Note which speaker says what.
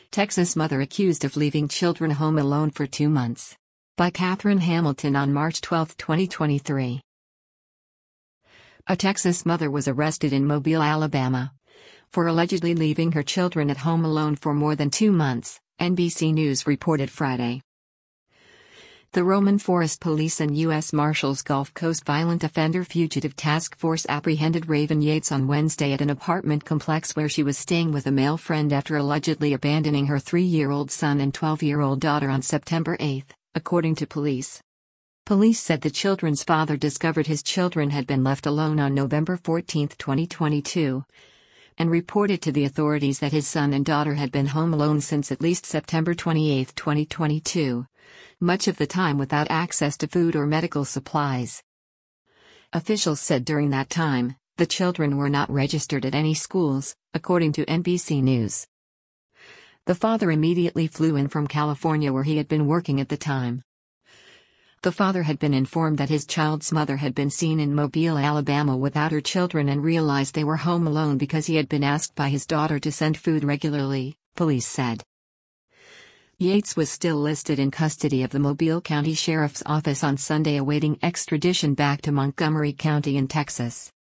Speaker 1: Texas mother accused of leaving children home alone for 2 months. By Catherine Hamilton on March 12, 2023. A Texas mother was arrested in Mobile, Alabama, for allegedly leaving her children at home alone for more than 2 months, NBC News reported Friday. The Roman Forest Police and U.S. Marshals Gulf Coast Violent Offender Fugitive Task Force apprehended Raven Yates on Wednesday at an apartment complex where she was staying with a male friend after allegedly abandoning her 3-year-old son and 12-year-old daughter on September 8, according to police. Police said the children's father discovered his children had been left alone on November 14, 2022, and reported to the authorities that his son and daughter had been home alone since at least September 28, 2022. Much of the time without access to food or medical supplies. Officials said during that time, the children were not registered at any schools, according to NBC News. The father immediately flew in from California where he had been working at the time. The father had been informed that his child's mother had been seen in Mobile, Alabama without her children and realized they were home alone because he had been asked by his daughter to send food regularly, police said. Yates was still listed in custody of the Mobile County Sheriff's Office on Sunday awaiting extradition back to Montgomery County in Texas.